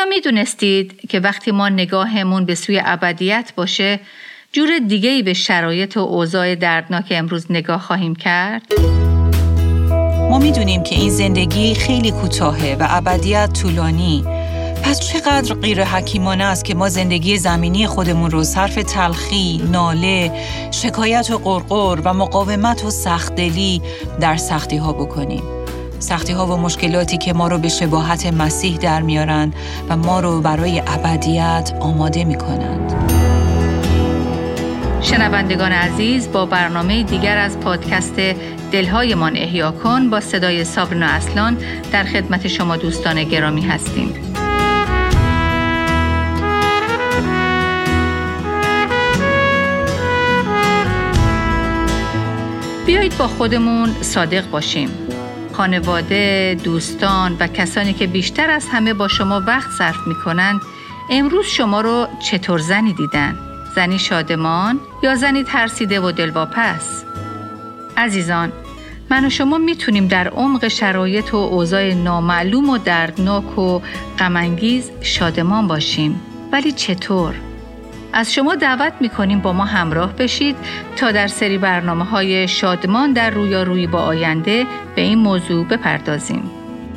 میدونستید که وقتی ما نگاهمون به سوی ابدیت باشه، جور دیگه‌ای به شرایط و اوضاع دردناک امروز نگاه خواهیم کرد؟ ما میدونیم که این زندگی خیلی کوتاهه و ابدیت طولانی. پس چقدر غیر حکیمانه است که ما زندگی زمینی خودمون رو صرف تلخی، ناله، شکایت و غرغر و مقاومت و سخت‌دلی در سختی‌ها بکنیم. سختی‌ها و مشکلاتی که ما رو به شباهت مسیح در میارن و ما رو برای ابدیت آماده میکنند. شنوندگان عزیز، با برنامه دیگر از پادکست دلهایمان احیا کن با صدای سابرینا اصلان در خدمت شما دوستان گرامی هستیم. بیایید با خودمون صادق باشیم. خانواده، دوستان و کسانی که بیشتر از همه با شما وقت صرف می‌کنند، امروز شما رو چطور زنی دیدن؟ زنی شادمان یا زنی ترسیده و دلواپس؟ عزیزان، من و شما میتونیم در عمق شرایط و اوضاع نامعلوم و دردناک و غم‌انگیز شادمان باشیم. ولی چطور؟ از شما دعوت میکنیم با ما همراه بشید تا در سری برنامه‌های شادمان در رویارویی با آینده به این موضوع بپردازیم.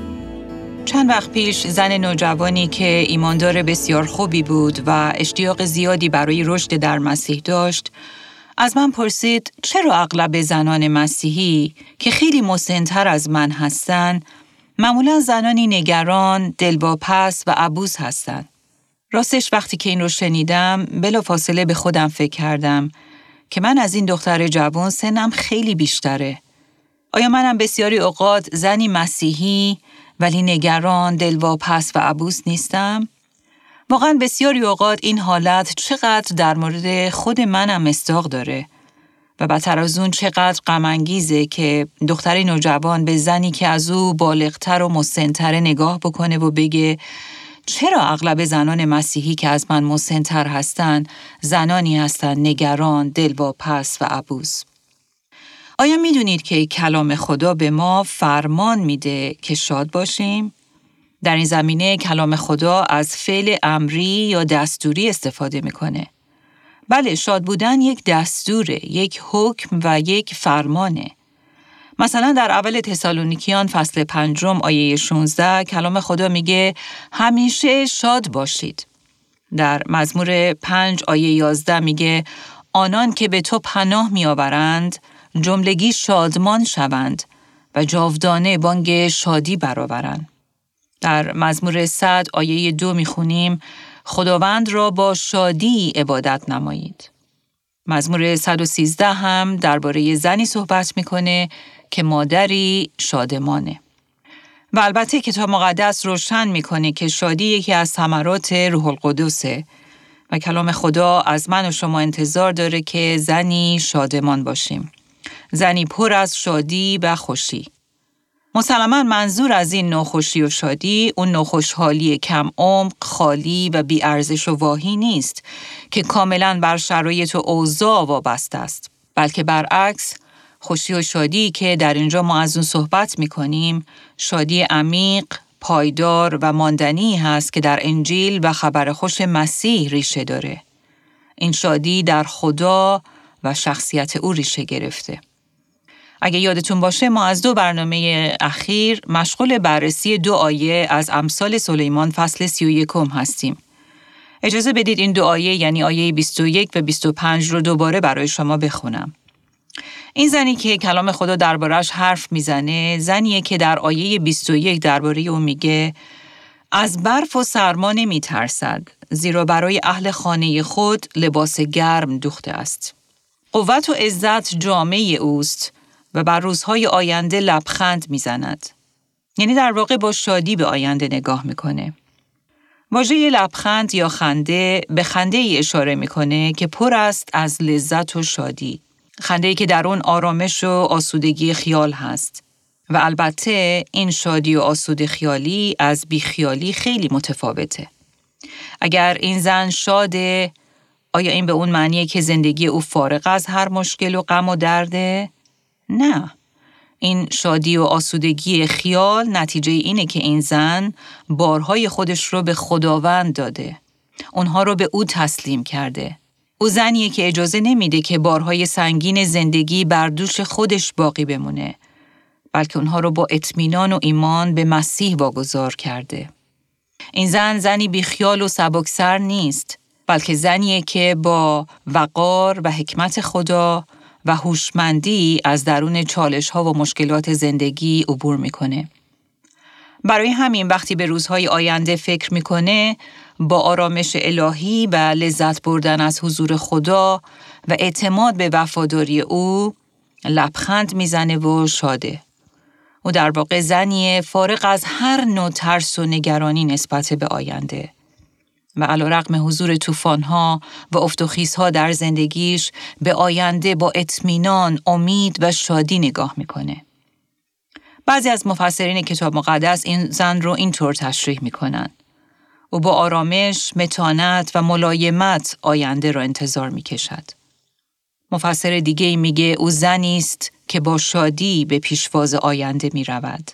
چند وقت پیش زن نوجوانی که ایماندار بسیار خوبی بود و اشتیاق زیادی برای رشد در مسیح داشت، از من پرسید چرا اغلب زنان مسیحی که خیلی مسن‌تر از من هستن، معمولاً زنانی نگران، دلواپس و عبوس هستن. راستش وقتی که این رو شنیدم، بلافاصله به خودم فکر کردم که من از این دختر جوان سنم خیلی بیشتره. آیا منم بسیاری اوقات زنی مسیحی ولی نگران، دلواپس و عبوس نیستم؟ واقعا بسیاری اوقات این حالت چقدر در مورد خود منم مصداق داره و بدتر از اون چقدر غم‌انگیزه که دختر نوجوان به زنی که از او بالغتر و مسن‌تر نگاه بکنه و بگه چرا اغلب زنان مسیحی که از من مسن‌تر هستن زنانی هستن نگران، دلواپس و عبوس؟ آیا میدونید که کلام خدا به ما فرمان میده که شاد باشیم؟ در این زمینه کلام خدا از فعل امری یا دستوری استفاده میکنه. بله، شاد بودن یک دستوره، یک حکم و یک فرمانه. مثلا در اول تسالونیکیان فصل 5 آیه 16 کلام خدا میگه همیشه شاد باشید. در مزمور 5 آیه 11 میگه آنان که به تو پناه میآورند جملگی شادمان شوند و جاودانه بانگ شادی برآورند. در مزمور 100 آیه 2 میخونیم خداوند را با شادی عبادت نمایید. مزمور 113 هم درباره زنی صحبت میکنه که مادری شادمانه. و البته کتاب مقدس روشن میکنه که شادی یکی از ثمرات روح القدسه و کلام خدا از من و شما انتظار داره که زنی شادمان باشیم. زنی پر از شادی و خوشی. مسلماً منظور از این ناخوشی و شادی اون ناخوشحالی کم عمق، خالی و بی ارزش و واهی نیست که کاملاً بر شرایط و اوضاع وابسته است، بلکه برعکس خوشی و شادی که در اینجا ما از اون صحبت می‌کنیم، شادی عمیق، پایدار و ماندنی هست که در انجیل و خبر خوش مسیح ریشه داره. این شادی در خدا و شخصیت او ریشه گرفته. اگه یادتون باشه ما از 2 برنامه اخیر مشغول بررسی 2 آیه از امثال سلیمان فصل 31 هستیم. اجازه بدید این 2 آیه یعنی آیه 21 و 25 رو دوباره برای شما بخونم. این زنی که کلام خدا دربارش حرف میزنه، زنیه که در آیه 21 درباره او میگه از برف و سرما نمیترسد، زیرا برای اهل خانه خود لباس گرم دوخته است. قوت و عزت جامه اوست و بر روزهای آینده لبخند میزند. یعنی در واقع با شادی به آینده نگاه میکنه. واژه لبخند یا خنده به خنده ای اشاره میکنه که پر است از لذت و شادی. خنده‌ای که در اون آرامش و آسودگی خیال هست. و البته این شادی و آسوده خیالی از بیخیالی خیلی متفاوته. اگر این زن شاده، آیا این به اون معنیه که زندگی او فارغ از هر مشکل و غم و درده؟ نه. این شادی و آسودگی خیال نتیجه اینه که این زن بارهای خودش رو به خداوند داده. اونها رو به او تسلیم کرده. او زنیه که اجازه نمیده که بارهای سنگین زندگی بر دوش خودش باقی بمونه، بلکه اونها رو با اطمینان و ایمان به مسیح واگذار کرده. این زنی بیخیال و سبکسر نیست، بلکه زنیه که با وقار و حکمت خدا و هوشمندی از درون چالش‌ها و مشکلات زندگی عبور میکنه. برای همین وقتی به روزهای آینده فکر میکنه، با آرامش الهی و لذت بردن از حضور خدا و اعتماد به وفاداری او لبخند میزنه و شاده. او در واقع زنیه فارغ از هر نوع ترس و نگرانی نسبت به آینده. و علیرغم حضور طوفان‌ها و افت و خیزها در زندگیش به آینده با اطمینان، امید و شادی نگاه میکنه. بعضی از مفسرین کتاب مقدس این زن رو اینطور تشریح میکنن: او با آرامش، متانت و ملایمت آینده را انتظار میکشد. مفسر دیگه میگه او زنی است که با شادی به پیشواز آینده میرود.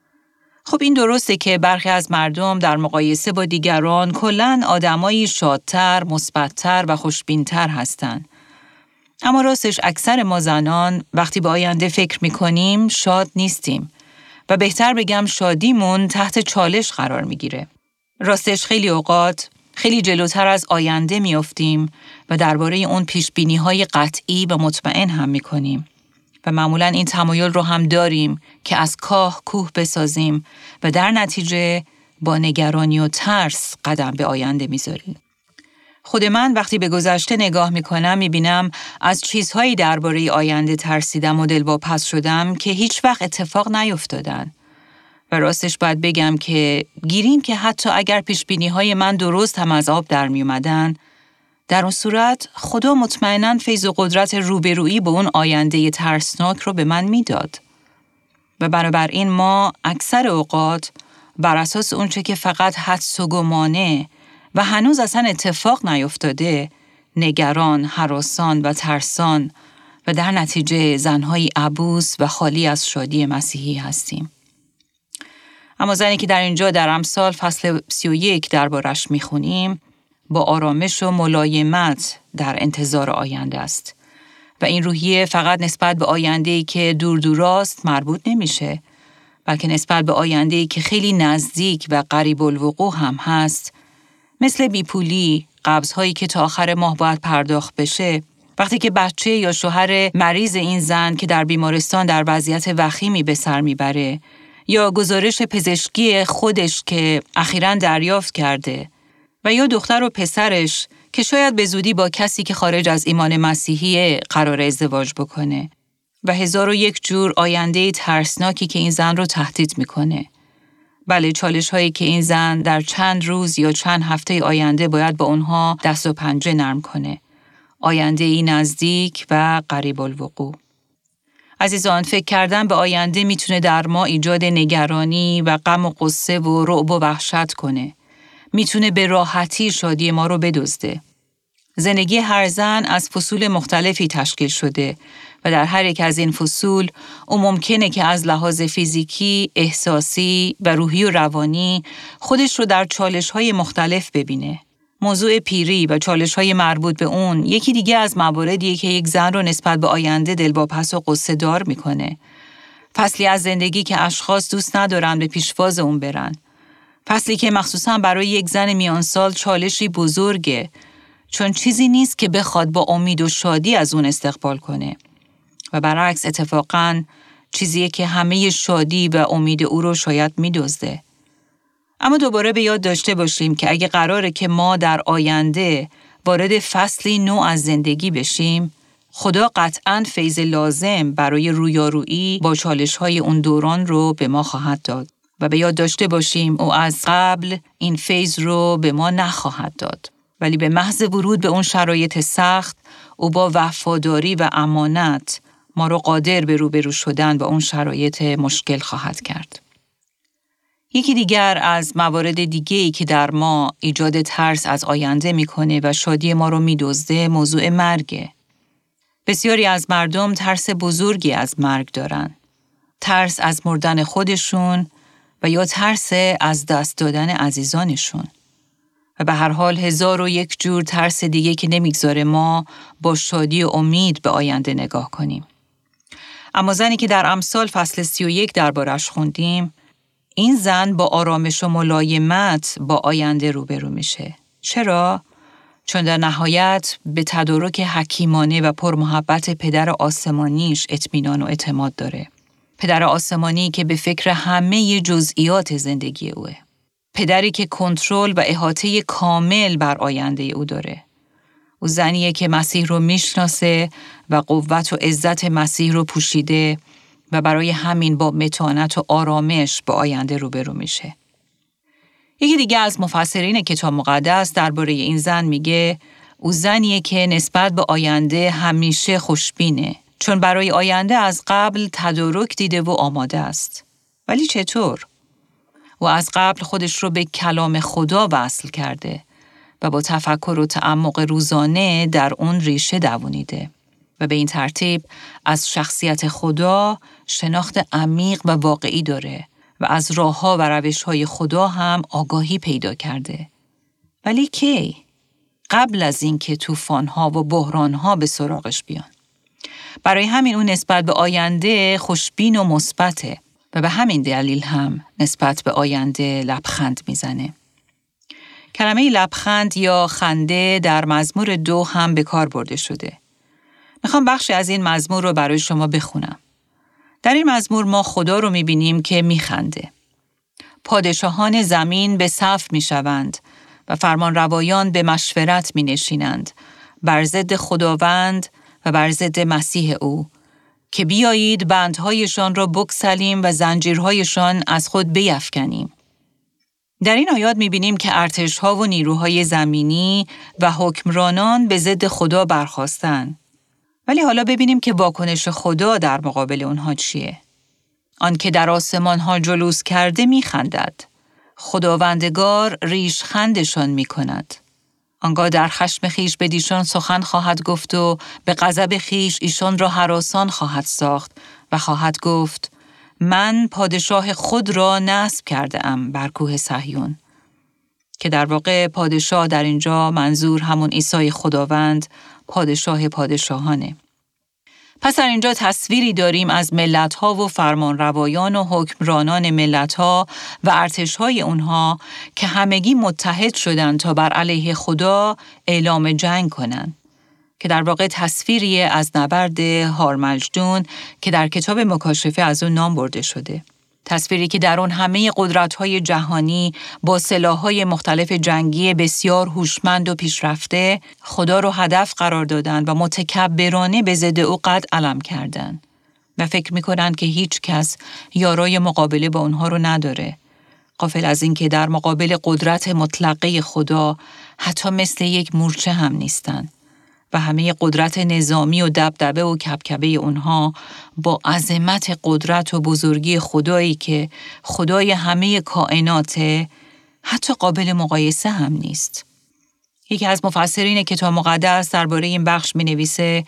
خب این درسته که برخی از مردم در مقایسه با دیگران کلاً آدمایی شادتر، مثبت‌تر و خوشبین‌تر هستند. اما راستش اکثر ما زنان وقتی به آینده فکر می‌کنیم شاد نیستیم و بهتر بگم شادیمون تحت چالش قرار می‌گیره. راستش خیلی اوقات خیلی جلوتر از آینده میافتیم و درباره اون پیشبینی‌های قطعی و مطمئن هم می‌کنیم. و معمولاً این تمایل رو هم داریم که از کاه کوه بسازیم و در نتیجه با نگرانی و ترس قدم به آینده میذاریم. خود من وقتی به گذشته نگاه میکنم میبینم از چیزهایی درباره آینده ترسیدم و دلواپس شدم که هیچ وقت اتفاق نیفتادن. و راستش باید بگم که گیریم که حتی اگر پیشبینی‌های من درست هم از آب در میومدن، در اون صورت خدا مطمئناً فیض و قدرت روبرویی با اون آینده ترسناک رو به من میداد. و بنابراین ما اکثر اوقات بر اساس اونچه که فقط حدس و گمانه و هنوز اصلا اتفاق نیفتاده، نگران، هراسان و ترسان و در نتیجه زنهای عبوس و خالی از شادی مسیحی هستیم. اما زنی که در اینجا در امثال فصل 31 دربارش میخونیم، با آرامش و ملایمت در انتظار آینده است. و این روحیه فقط نسبت به آینده‌ای که دور دوراست مربوط نمیشه، بلکه نسبت به آینده‌ای که خیلی نزدیک و قریب الوقوع هم هست، مثل بیپولی، قبض‌هایی که تا آخر ماه باید پرداخت بشه، وقتی که بچه یا شوهر مریض این زن که در بیمارستان در وضعیت وخیمی به سر میبره، یا گزارش پزشکی خودش که اخیراً دریافت کرده، و یا دختر و پسرش که شاید به زودی با کسی که خارج از ایمان مسیحی قرار ازدواج بکنه و 1001 جور آینده ترسناکی که این زن رو تهدید میکنه. بله، چالش هایی که این زن در چند روز یا چند هفته آینده باید با اونها دست و پنجه نرم کنه. آینده ای نزدیک و قریب الوقوع. عزیزان، فکر کردن به آینده میتونه در ما ایجاد نگرانی و غم و غصه و رعب و وحشت کنه. میتونه به راحتی شادی ما رو بدزده. زندگی هر زن از فصول مختلفی تشکیل شده و در هر یک از این فصول او ممکنه که از لحاظ فیزیکی، احساسی و روحی و روانی خودش رو در چالش‌های مختلف ببینه. موضوع پیری و چالش‌های مربوط به اون یکی دیگه از مواردیه که یک زن رو نسبت به آینده دلواپس و قصه دار میکنه. فصلی از زندگی که اشخاص دوست ندارن به پیشواز اون برن. فصلی که مخصوصاً برای یک زن میانسال چالشی بزرگه، چون چیزی نیست که بخواد با امید و شادی از اون استقبال کنه. و برعکس اتفاقاً چیزیه که همه شادی و امید او رو شاید میدزده. اما دوباره به یاد داشته باشیم که اگه قراره که ما در آینده وارد فصلی نو از زندگی بشیم، خدا قطعاً فیض لازم برای رویارویی با چالش‌های اون دوران رو به ما خواهد داد. و به یاد داشته باشیم او از قبل این فیض رو به ما نخواهد داد. ولی به محض ورود به اون شرایط سخت، او با وفاداری و امانت ما رو قادر به روبرو شدن با اون شرایط مشکل خواهد کرد. یکی دیگر از موارد دیگه‌ای که در ما ایجاد ترس از آینده میکنه و شادی ما رو میدزده موضوع مرگه. بسیاری از مردم ترس بزرگی از مرگ دارن. ترس از مردن خودشون و یا ترس از دست دادن عزیزانشون. و به هر حال 1001 جور ترس دیگه که نمیگذاره ما با شادی و امید به آینده نگاه کنیم. اما زنی که در امثال فصل 31 دربارش خوندیم، این زن با آرامش و ملایمت با آینده روبرو میشه. چرا؟ چون در نهایت به تدارک حکیمانه و پرمحبت پدر آسمانیش اطمینان و اعتماد داره. پدر آسمانی که به فکر همه جزئیات زندگی اوه. پدری که کنترل و احاطه کامل بر آینده او داره. او زنیه که مسیح رو میشناسه و قوت و عزت مسیح رو پوشیده و برای همین با متانت و آرامش به آینده روبرو میشه. یکی دیگه از مفسرین کتاب مقدس درباره این زن میگه او زنیه که نسبت به آینده همیشه خوشبینه، چون برای آینده از قبل تدارک دیده و آماده است. ولی چطور؟ او از قبل خودش رو به کلام خدا وصل کرده و با تفکر و تعمق روزانه در اون ریشه دوونیده و به این ترتیب از شخصیت خدا شناخت عمیق و واقعی داره و از راه‌ها و روش‌های خدا هم آگاهی پیدا کرده. ولی کی؟ قبل از اینکه طوفان‌ها و بحران‌ها به سراغش بیان. برای همین اون نسبت به آینده خوشبین و مثبته و به همین دلیل هم نسبت به آینده لبخند میزنه. کلمه لبخند یا خنده در مزمور 2 هم به کار برده شده. میخوام بخشی از این مزمور رو برای شما بخونم. در این مزمور ما خدا رو میبینیم که میخنده. پادشاهان زمین به صف میشوند و فرمانروایان به مشورت مینشینند بر ضد خداوند و بر ضد مسیح او، که بیایید بندهایشان را بگسلیم و زنجیرهایشان از خود بیفکنیم. در این آیات می‌بینیم که ارتش‌ها و نیروهای زمینی و حکمرانان به ضد خدا برخاستند. ولی حالا ببینیم که واکنش خدا در مقابل اونها چیه. آن که در آسمان‌ها جلوس کرده می‌خندد. خداوندگار ریشخندشان می‌کند. آنگاه در خشم خیش به دیشان سخن خواهد گفت و به غضب خیش ایشان را هراسان خواهد ساخت و خواهد گفت من پادشاه خود را نصب کرده ام بر کوه صهیون. که در واقع پادشاه در اینجا منظور همون عیسی خداوند، پادشاه پادشاهانه. پس در اینجا تصویری داریم از ملت‌ها و فرمانروایان و حکمرانان ملت‌ها و ارتش‌های اونها که همگی متحد شدند تا بر علیه خدا اعلام جنگ کنند. که در واقع تصویری از نبرد هارمجدون که در کتاب مکاشفه از اون نام برده شده. تصویری که در اون همه قدرت‌های جهانی با سلاح‌های مختلف جنگی بسیار هوشمند و پیشرفته خدا رو هدف قرار دادن و متکبرانه به ضد او قد علم کردن و فکر می‌کنند که هیچ کس یارای مقابله با اونها رو نداره. غافل از این که در مقابل قدرت مطلقه خدا حتی مثل یک مورچه هم نیستن و همه قدرت نظامی و دبدبه و کبکبه اونها با عظمت قدرت و بزرگی خدایی که خدای همه کائناته حتی قابل مقایسه هم نیست. یکی از مفسرین کتاب مقدس درباره این بخش می‌نویسه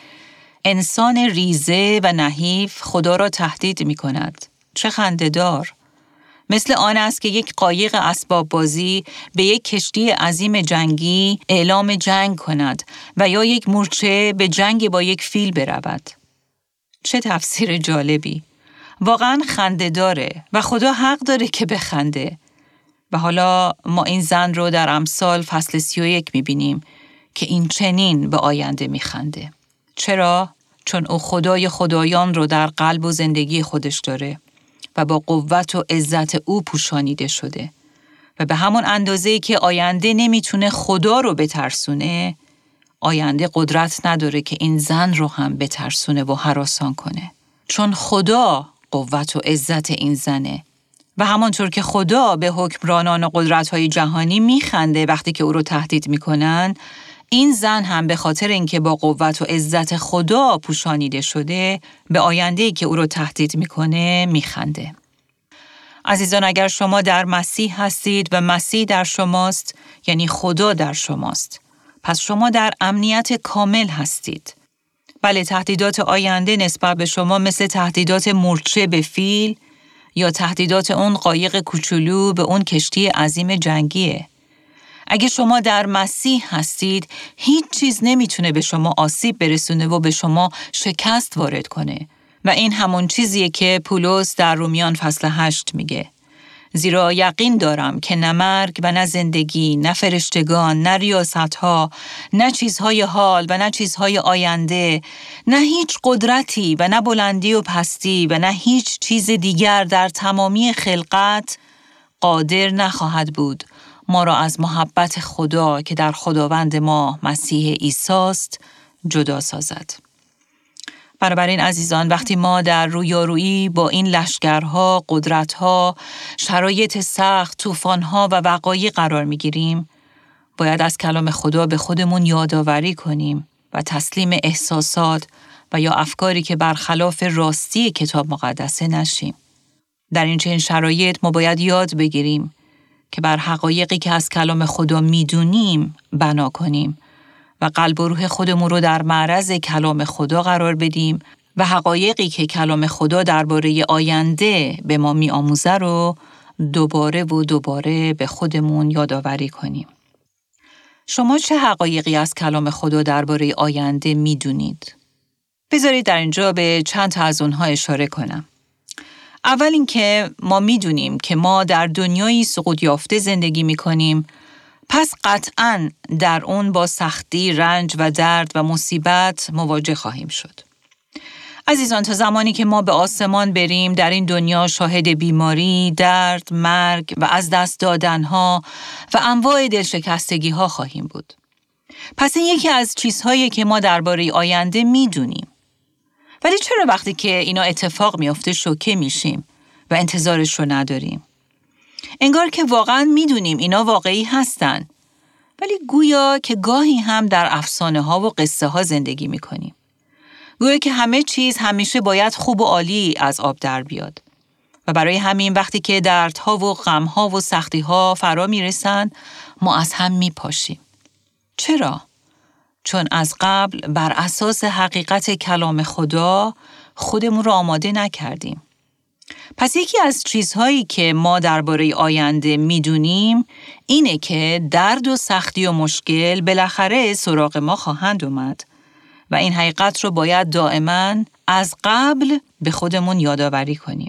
انسان ریزه و نحیف خدا را تهدید می‌کند. چه خنده‌دار! مثل آن است که یک قایق اسباب بازی به یک کشتی عظیم جنگی اعلام جنگ کند و یا یک مورچه به جنگ با یک فیل برود. چه تفسیر جالبی! واقعاً خنده داره و خدا حق داره که بخنده. و حالا ما این زن رو در امثال فصل 31 می‌بینیم که این چنین به آینده می‌خنده. چرا؟ چون او خدای خدایان رو در قلب و زندگی خودش داره و با قوت و عزت او پوشانیده شده و به همون اندازه‌ای که آینده نمیتونه خدا رو بترسونه، آینده قدرت نداره که این زن رو هم بترسونه و هراسان کنه. چون خدا قوت و عزت این زنه و همانطور که خدا به حکمرانان و قدرت‌های جهانی میخنده وقتی که او رو تهدید میکنن، این زن هم به خاطر اینکه با قوت و عزت خدا پوشانیده شده به آینده‌ای که او رو تهدید میکنه میخنده. عزیزان، اگر شما در مسیح هستید و مسیح در شماست، یعنی خدا در شماست، پس شما در امنیت کامل هستید. بله، تهدیدات آینده نسبت به شما مثل تهدیدات مورچه به فیل یا تهدیدات اون قایق کوچولو به اون کشتی عظیم جنگیه. اگه شما در مسیح هستید، هیچ چیز نمیتونه به شما آسیب برسونه و به شما شکست وارد کنه. و این همون چیزیه که پولس در رومیان فصل 8 میگه. زیرا یقین دارم که نه مرگ و نه زندگی، نه فرشتگان، نه ریاست‌ها، نه چیزهای حال و نه چیزهای آینده، نه هیچ قدرتی و نه بلندی و پستی و نه هیچ چیز دیگر در تمامی خلقت قادر نخواهد بود ما را از محبت خدا که در خداوند ما مسیح عیسی است جدا سازد. بنابراین عزیزان، وقتی ما در رویارویی با این لشکرها، قدرتها، شرایط سخت، طوفانها و وقایع قرار میگیریم، باید از کلام خدا به خودمون یادآوری کنیم و تسلیم احساسات و یا افکاری که برخلاف راستی کتاب مقدسه نشیم. در این چنین شرایط ما باید یاد بگیریم که بر حقایقی که از کلام خدا میدونیم بنا کنیم و قلب و روح خودمون رو در معرض کلام خدا قرار بدیم و حقایقی که کلام خدا درباره آینده به ما میآموزه رو دوباره و دوباره به خودمون یادآوری کنیم. شما چه حقایقی از کلام خدا درباره آینده میدونید؟ بذارید در اینجا به چند تا از اونها اشاره کنم. اول اینکه ما میدونیم که ما در دنیایی سقوط یافته زندگی میکنیم، پس قطعاً در اون با سختی، رنج و درد و مصیبت مواجه خواهیم شد. عزیزان، تا زمانی که ما به آسمان بریم، در این دنیا شاهد بیماری، درد، مرگ و از دست دادنها و انواع دلشکستگی‌ها خواهیم بود. پس این یکی از چیزهایی که ما درباره آینده میدونیم. ولی چرا وقتی که اینا اتفاق میفته شوکه میشیم و انتظارش رو نداریم؟ انگار که واقعاً میدونیم اینا واقعی هستن، ولی گویا که گاهی هم در افسانه ها و قصه ها زندگی میکنیم. گویا که همه چیز همیشه باید خوب و عالی از آب در بیاد. و برای همین وقتی که دردها و غمها و سختیها فرا میرسن، ما از هم میپاشیم. چرا؟ چون از قبل بر اساس حقیقت کلام خدا خودمون رو آماده نکردیم. پس یکی از چیزهایی که ما درباره آینده میدونیم اینه که درد و سختی و مشکل بالاخره سراغ ما خواهند اومد و این حقیقت رو باید دائما از قبل به خودمون یادآوری کنیم.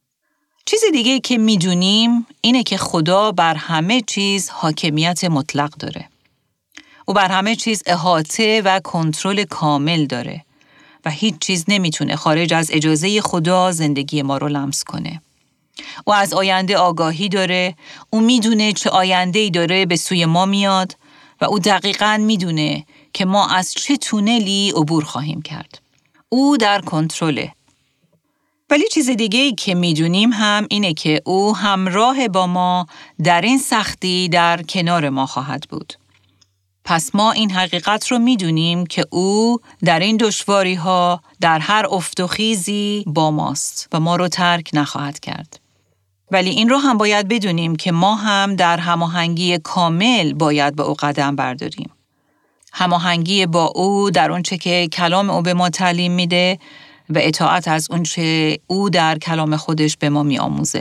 چیز دیگه که میدونیم اینه که خدا بر همه چیز حاکمیت مطلق داره. او بر همه چیز احاطه و کنترل کامل داره و هیچ چیز نمیتونه خارج از اجازه خدا زندگی ما رو لمس کنه. او از آینده آگاهی داره، او میدونه چه آینده‌ای داره به سوی ما میاد و او دقیقاً میدونه که ما از چه تونلی عبور خواهیم کرد. او در کنترله. ولی چیز دیگه‌ای که میدونیم هم اینه که او همراه با ما در این سختی در کنار ما خواهد بود. پس ما این حقیقت رو میدونیم که او در این دشواری‌ها در هر افت و خیزی با ماست و ما رو ترک نخواهد کرد. ولی این رو هم باید بدونیم که ما هم در هماهنگی کامل باید با او قدم برداریم. هماهنگی با او در اونچه که کلام او به ما تعلیم میده و اطاعت از اونچه او در کلام خودش به ما میآموزه.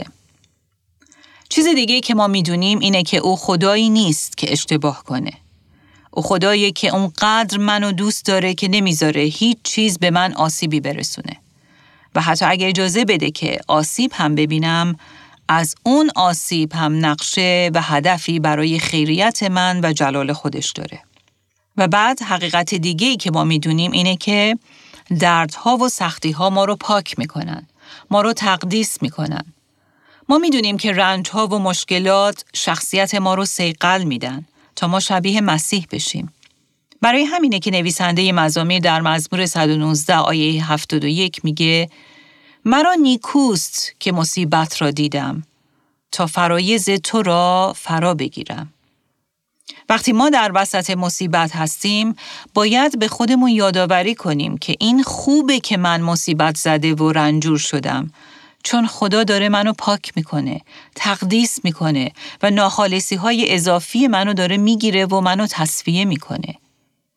چیز دیگه که ما میدونیم اینه که او خدایی نیست که اشتباه کنه. او خدایی که اونقدر منو دوست داره که نمیذاره هیچ چیز به من آسیبی برسونه. و حتی اگه اجازه بده که آسیب هم ببینم، از اون آسیب هم نقشه و هدفی برای خیریت من و جلال خودش داره. و بعد حقیقت دیگه‌ای که ما میدونیم اینه که دردها و سختی‌ها ما رو پاک میکنن، ما رو تقدیس میکنن. ما میدونیم که رنج‌ها و مشکلات شخصیت ما رو صیقل میدن تا ما شبیه مسیح بشیم. برای همینه که نویسنده مزامیر در مزمور 119 آیه 71 میگه مرا نیکوست که مصیبت را دیدم تا فرایض تو را فرا بگیرم. وقتی ما در وسط مصیبت هستیم، باید به خودمون یادآوری کنیم که این خوبه که من مصیبت زده و رنجور شدم، چون خدا داره منو پاک میکنه، تقدیس میکنه و ناخالصی‌های اضافی منو داره میگیره و منو تصفیه میکنه.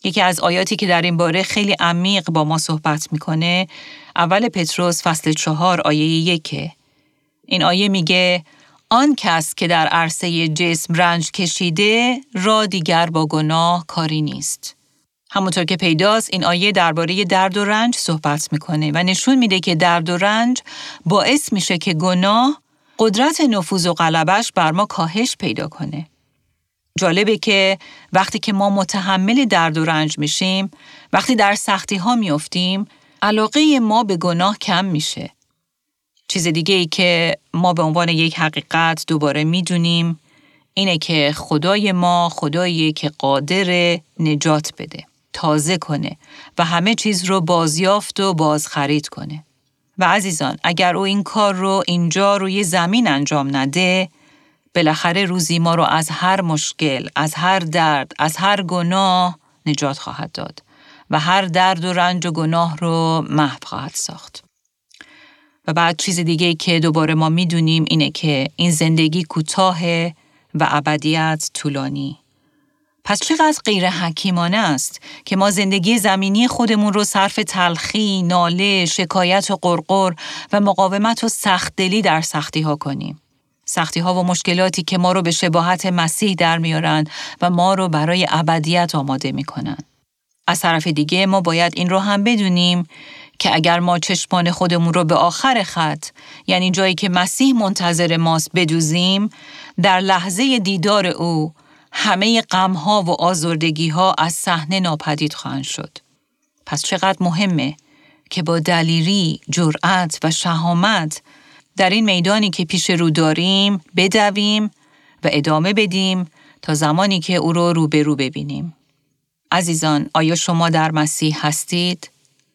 یکی از آیاتی که در این باره خیلی عمیق با ما صحبت میکنه اول پتروس فصل 4 آیه 1. این آیه میگه آن کس که در عرصه جسم رنج کشیده را دیگر با گناه کاری نیست. همونطور که پیداست این آیه درباره درد و رنج صحبت میکنه و نشون میده که درد و رنج باعث میشه که گناه قدرت نفوذ و غلبش بر ما کاهش پیدا کنه. جالبه که وقتی که ما متحمل درد و رنج میشیم، وقتی در سختی ها میافتیم، علاقه ما به گناه کم میشه. چیز دیگه ای که ما به عنوان یک حقیقت دوباره میدونیم اینه که خدای ما خداییه که قادر نجات بده، تازه کنه و همه چیز رو بازیافت و بازخرید کنه. و عزیزان، اگر او این کار رو اینجا روی زمین انجام نده، بالاخره روزی ما رو از هر مشکل، از هر درد، از هر گناه نجات خواهد داد و هر درد و رنج و گناه رو محو خواهد ساخت. و بعد چیز دیگه که دوباره ما میدونیم اینه که این زندگی کوتاهه و ابدیت طولانی. پس چقدر غیر حکیمانه است که ما زندگی زمینی خودمون رو صرف تلخی، ناله، شکایت و قرقر و مقاومت و سخت‌دلی در سختی ها کنیم. سختی ها و مشکلاتی که ما رو به شباهت مسیح در میارن و ما رو برای ابدیت آماده میکنن. از طرف دیگه ما باید این رو هم بدونیم که اگر ما چشمان خودمون رو به آخر خط، یعنی جایی که مسیح منتظر ماست بدوزیم، در لحظه دیدار او همه غم‌ها و آزردگی‌ها از صحنه ناپدید خواهند شد. پس چقدر مهمه که با دلیری، جرأت و شهامت در این میدانی که پیش رو داریم بدویم و ادامه بدیم تا زمانی که او رو روبرو ببینیم. عزیزان، آیا شما در مسیح هستید؟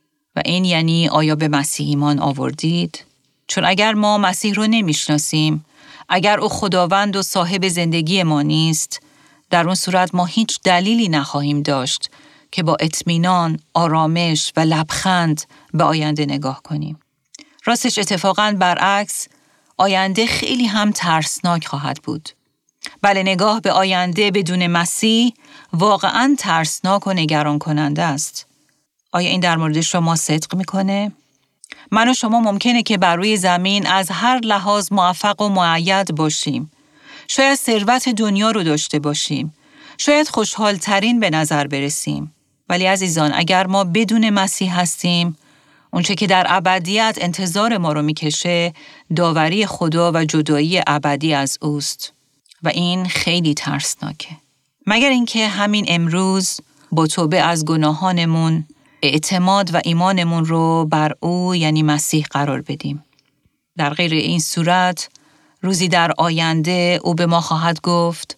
و این یعنی آیا به مسیح ایمان آوردید؟ چون اگر ما مسیح رو نمیشناسیم، اگر او خداوند و صاحب زندگی ما نیست، در اون صورت ما هیچ دلیلی نخواهیم داشت که با اطمینان، آرامش و لبخند به آینده نگاه کنیم. راستش اتفاقاً برعکس، آینده خیلی هم ترسناک خواهد بود. بله، نگاه به آینده بدون مسیح واقعاً ترسناک و نگران کننده است. آیا این در مورد شما صدق میکنه؟ من و شما ممکنه که بر روی زمین از هر لحاظ موفق و مؤید باشیم. شاید ثروت دنیا رو داشته باشیم. شاید خوشحال ترین به نظر برسیم. ولی عزیزان، اگر ما بدون مسیح هستیم، اونچه که در ابدیت انتظار ما رو میکشه، داوری خدا و جدایی ابدی از اوست. و این خیلی ترسناکه. مگر اینکه همین امروز با توبه از گناهانمون اعتماد و ایمانمون رو بر او یعنی مسیح قرار بدیم. در غیر این صورت روزی در آینده او به ما خواهد گفت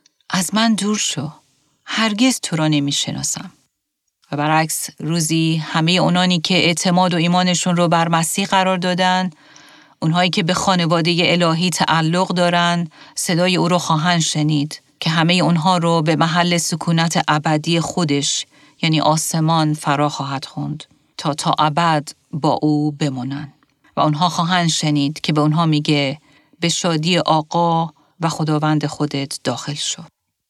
از من دور شو، هرگز تو را نمیشناسم. و برعکس روزی همه اونانی که اعتماد و ایمانشون رو بر مسیح قرار دادن، اونهایی که به خانواده الهی تعلق دارن، صدای او رو خواهند شنید که همه اونها رو به محل سکونت ابدی خودش یعنی آسمان فرا خواهد خوند تا ابد با او بمونن. و اونها خواهند شنید که به اونها میگه به شادی آقا و خداوند خودت داخل شو.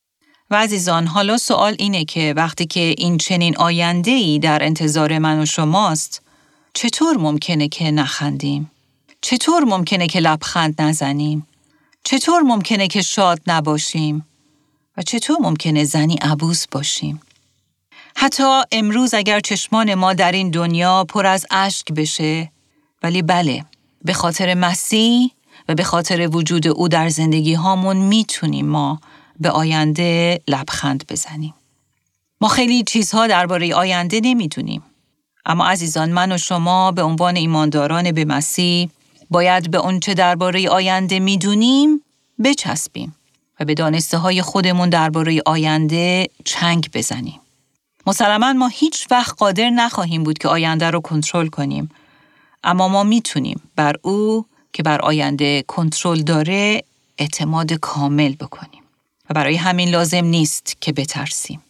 و عزیزان، حالا سوال اینه که وقتی که این چنین آینده‌ای در انتظار من و شماست، چطور ممکنه که نخندیم؟ چطور ممکنه که لبخند نزنیم؟ چطور ممکنه که شاد نباشیم؟ و چطور ممکنه زنی عبوس باشیم؟ حتی امروز اگر چشمان ما در این دنیا پر از اشک بشه، ولی بله، به خاطر مسیح و به خاطر وجود او در زندگی هامون میتونیم ما به آینده لبخند بزنیم. ما خیلی چیزها درباره آینده نمیدونیم. اما عزیزان، من و شما به عنوان ایمانداران به مسیح باید به اونچه درباره آینده میدونیم بچسبیم و به دانسته های خودمون درباره آینده چنگ بزنیم. مسلماً ما هیچ وقت قادر نخواهیم بود که آینده رو کنترل کنیم، اما ما میتونیم بر او که بر آینده کنترل داره اعتماد کامل بکنیم و برای همین لازم نیست که بترسیم.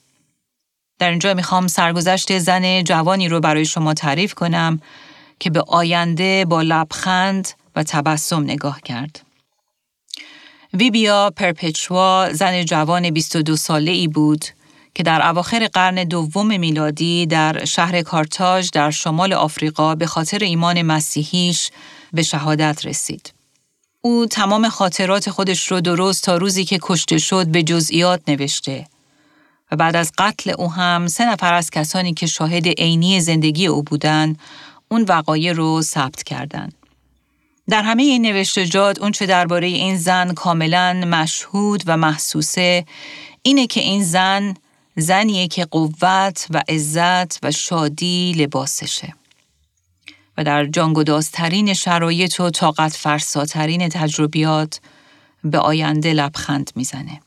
در اینجا میخوام سرگذشت زن جوانی رو برای شما تعریف کنم که به آینده با لبخند و تبسم نگاه کرد. ویبیا پرپچوا زن جوان 22 ساله‌ای بود که در اواخر قرن دوم میلادی در شهر کارتاژ در شمال آفریقا به خاطر ایمان مسیحیش به شهادت رسید. او تمام خاطرات خودش رو درست تا روزی که کشته شد به جزئیات نوشته و بعد از قتل او هم 3 نفر از کسانی که شاهد عینی زندگی او بودند اون وقایع رو ثبت کردند. در همه این نوشتجات اون چه درباره این زن کاملاً مشهود و محسوسه اینه که این زنیه که قوت و عزت و شادی لباسشه و در جانگدازترین شرایط و طاقت فرساترین تجربیات به آینده لبخند میزنه.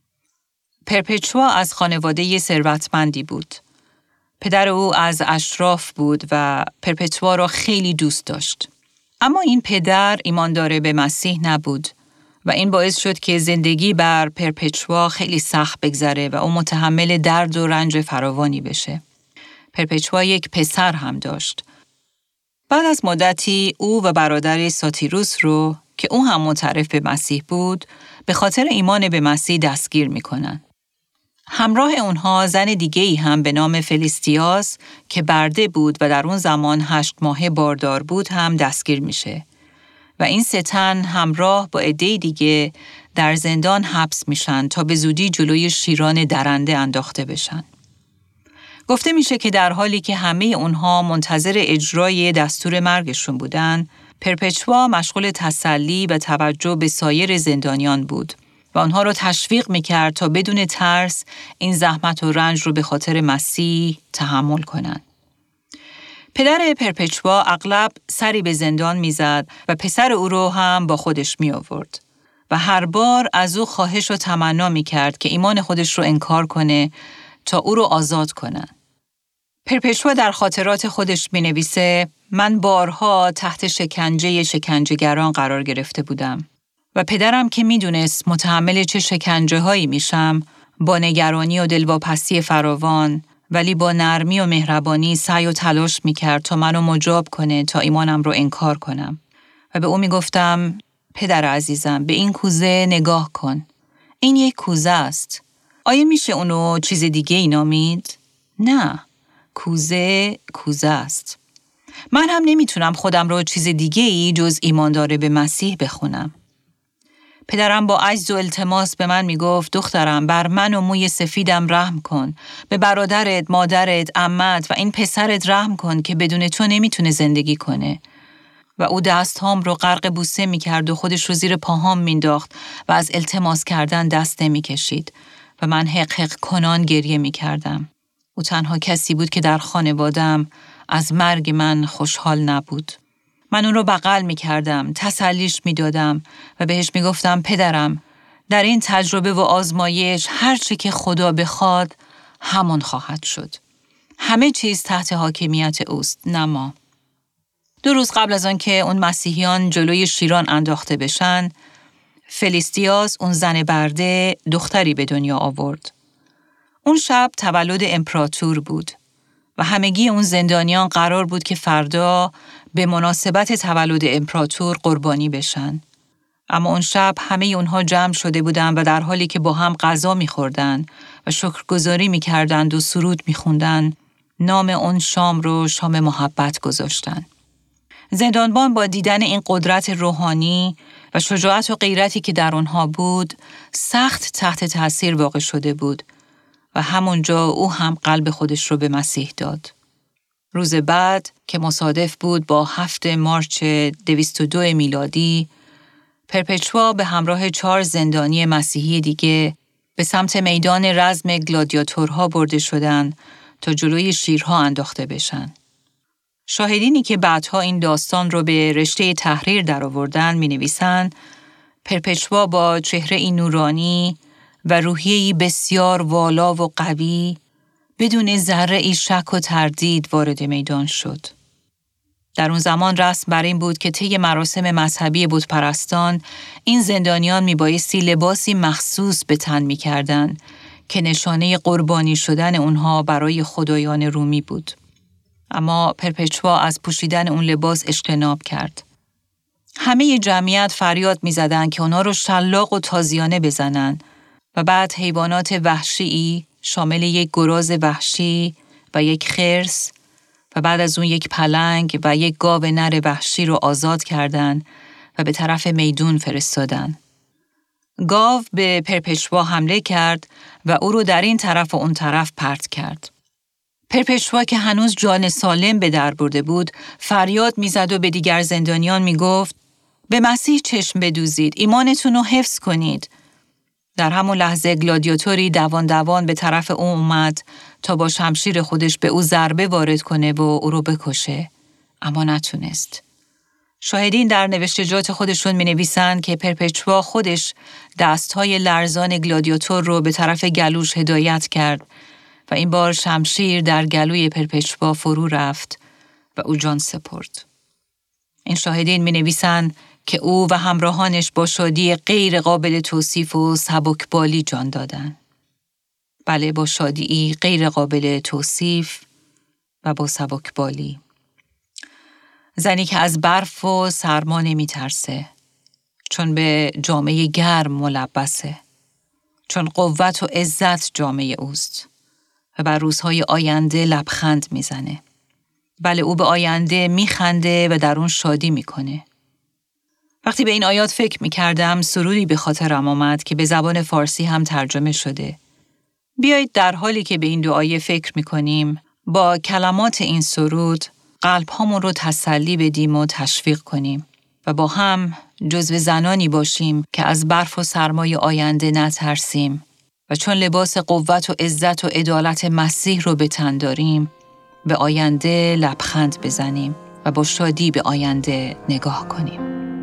پرپچوا از خانواده ثروتمندی بود. پدر او از اشراف بود و پرپچوا را خیلی دوست داشت. اما این پدر ایماندار به مسیح نبود و این باعث شد که زندگی بر پرپچوا خیلی سخت بگذره و او متحمل درد و رنج فراوانی بشه. پرپچوا یک پسر هم داشت. بعد از مدتی او و برادر ساتیروس رو که او هم معترف به مسیح بود به خاطر ایمان به مسیح دستگیر میکنن. همراه اونها زن دیگه‌ای هم به نام فلیستیاس که برده بود و در اون زمان 8 ماهه باردار بود هم دستگیر میشه و این 3 تن همراه با عده دیگه در زندان حبس میشن تا به زودی جلوی شیران درنده انداخته بشن. گفته میشه که در حالی که همه اونها منتظر اجرای دستور مرگشون بودن، پرپچوا مشغول تسلی و توجه به سایر زندانیان بود و آنها رو تشویق میکرد تا بدون ترس این زحمت و رنج رو به خاطر مسیح تحمل کنند. پدر پرپچوا اغلب سری به زندان میزد و پسر او رو هم با خودش می آورد و هر بار از او خواهش و تمنا میکرد که ایمان خودش رو انکار کنه تا او رو آزاد کنن. پرپچوا در خاطرات خودش می نویسه من بارها تحت شکنجهگران قرار گرفته بودم و پدرم که می دونست متحمل چه شکنجه هایی میشم با نگرانی و دلواپسی فراوان ولی با نرمی و مهربانی سعی و تلاش می کرد تا منو مجاب کنه تا ایمانم رو انکار کنم و به او می گفتم پدر عزیزم به این کوزه نگاه کن. این یک کوزه است. آیا میشه اونو چیز دیگه ای نامید؟ نه. کوزه است. من هم نمیتونم خودم رو چیز دیگه ای جز ایماندار به مسیح بخونم. پدرم با عجز و التماس به من میگفت دخترم بر من و موی سفیدم رحم کن. به برادرت، مادرت، عمت و این پسرت رحم کن که بدون تو نمیتونه زندگی کنه. و او دستهام رو غرق بوسه میکرد و خودش رو زیر پاهام مینداخت و از التماس کردن دست نمیکشید و من حق کنان گریه میکردم. او تنها کسی بود که در خانواده‌ام از مرگ من خوشحال نبود. من اون رو بغل می‌کردم، تسلیش می‌دادم و بهش می‌گفتم پدرم در این تجربه و آزمایش هر چی که خدا بخواد همون خواهد شد. همه چیز تحت حاکمیت اوست، نه ما. 2 روز قبل از آن که اون مسیحیان جلوی شیران انداخته بشن، فلیستیاس اون زن برده دختری به دنیا آورد. اون شب تولد امپراتور بود و همگی اون زندانیان قرار بود که فردا به مناسبت تولد امپراتور قربانی بشن. اما اون شب همه اونها جمع شده بودن و در حالی که با هم غذا می‌خوردن و شکرگزاری می‌کردند و سرود می‌خوندن، نام اون شام رو شام محبت گذاشتن. زندانبان با دیدن این قدرت روحانی و شجاعت و غیرتی که در اونها بود، سخت تحت تأثیر واقع شده بود و همونجا او هم قلب خودش رو به مسیح داد. روز بعد که مصادف بود با 7 مارچ 202 میلادی، پرپچوا به همراه 4 زندانی مسیحی دیگه به سمت میدان رزم گلادیاتورها برده شدند تا جلوی شیرها انداخته بشن. شاهدینی که بعدها این داستان رو به رشته تحریر درآوردن می‌نویسن پرپچوا با چهره‌ای نورانی و روحیه‌ای بسیار والا و قوی بدون ذره‌ای شک و تردید وارد میدان شد. در اون زمان رسم بر این بود که طی مراسم مذهبی بتپرستان این زندانیان میبایستی لباسی مخصوص به تن می‌کردند که نشانه قربانی شدن اونها برای خدایان رومی بود. اما پرپچوا از پوشیدن اون لباس اجتناب کرد. همه جمعیت فریاد می‌زدند که اونها رو شلاق و تازیانه بزنن و بعد حیوانات وحشی شامل یک گراز وحشی و یک خرس و بعد از اون یک پلنگ و یک گاو نر وحشی رو آزاد کردن و به طرف میدون فرستادن. گاو به پرپچوا حمله کرد و او رو در این طرف و اون طرف پرت کرد. پرپچوا که هنوز جان سالم به در برده بود، فریاد میزد و به دیگر زندانیان میگفت: به مسیح چشم بدوزید، ایمانتون رو حفظ کنید. در همون لحظه گلادیاتوری دوان به طرف او اومد تا با شمشیر خودش به او ضربه وارد کنه و او رو بکشه، اما نتونست. شاهدین در نوشتجات خودشون می‌نویسند که پرپچوا خودش دستهای لرزان گلادیاتور رو به طرف گلوش هدایت کرد و این بار شمشیر در گلوی پرپچوا فرو رفت و او جان سپرد. این شاهدین می‌نویسند که او و همراهانش با شادی غیر قابل توصیف و سبکبالی جان دادند. بله، با شادی غیر قابل توصیف و با سبکبالی. زنی که از برف و سرما نمی ترسه، چون به جامعه گرم ملبسه، چون قوت و عزت جامعه اوست و بر روزهای آینده لبخند میزنه. بله، او به آینده میخنده و در اون شادی میکنه. وقتی به این آیات فکر میکردم، سرودی به خاطرم آمد که به زبان فارسی هم ترجمه شده. بیایید در حالی که به این دو آیه فکر میکنیم، با کلمات این سرود قلب هامون رو تسلی بدیم و تشویق کنیم و با هم جزو زنانی باشیم که از برف و سرمای آینده نترسیم و چون لباس قوت و عزت و عدالت مسیح رو به تن داریم، به آینده لبخند بزنیم و با شادی به آینده نگاه کنیم.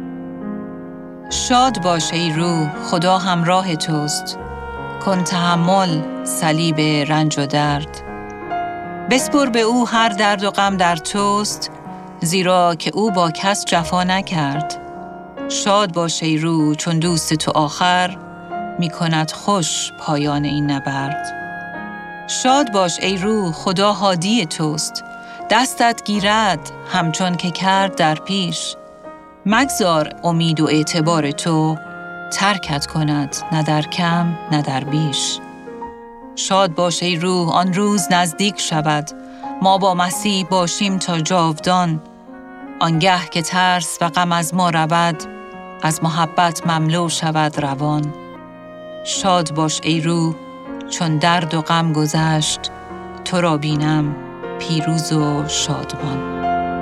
شاد باش ای روح، خدا همراه توست، کن تحمل صلیب رنج و درد. بسپر به او هر درد و غم در توست، زیرا که او با کس جفا نکرد. شاد باش ای روح، چون دوست تو آخر می کند خوش پایان این نبرد. شاد باش ای روح، خدا هادی توست، دستت گیرد همچون که کرد در پیش. مگذار امید و اعتبار تو، ترکت کند نه در کم نه در بیش. شاد باش ای روح، آن روز نزدیک شود، ما با مسیح باشیم تا جاودان. آنگه که ترس و غم از ما رود، از محبت مملو شود روان. شاد باش ای روح، چون درد و غم گذشت، تو را بینم پیروز و شادمان.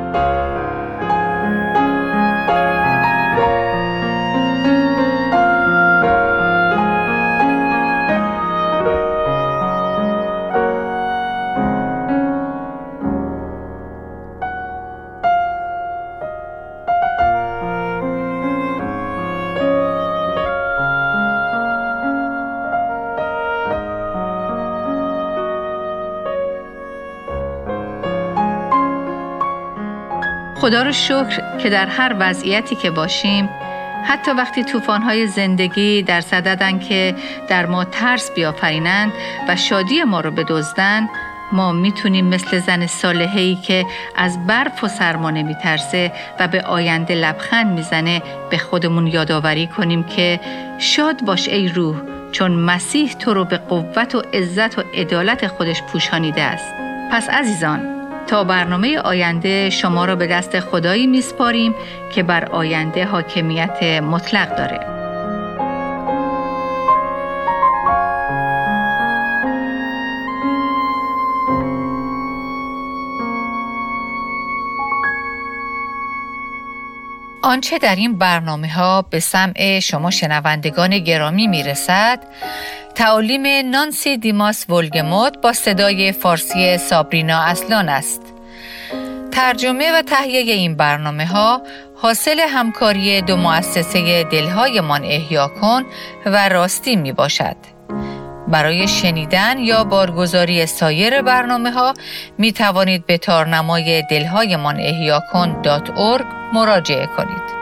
خدا رو شکر که در هر وضعیتی که باشیم، حتی وقتی طوفان‌های زندگی در صددن که در ما ترس بیافرینند و شادی ما رو بدزدن، ما میتونیم مثل زن صالحه‌ای که از برف و سرما نمیترسه و به آینده لبخند میزنه به خودمون یادآوری کنیم که شاد باش ای روح، چون مسیح تو رو به قوت و عزت و عدالت خودش پوشانیده است. پس عزیزان، تا برنامه آینده شما را به دست خدایی میسپاریم که بر آینده حاکمیت مطلق داره. آنچه در این برنامه‌ها به سمع شما شنوندگان گرامی میرسد، تعالیم نانسی دیماس ولگموت با صدای فارسی سابرینا اصلان است. ترجمه و تهیه این برنامه‌ها حاصل همکاری دو مؤسسه دلهایمان احیا کن و راستی می باشد. برای شنیدن یا بارگزاری سایر برنامه‌ها می توانید به تارنمای دلهایمان احیا کن .org مراجعه کنید.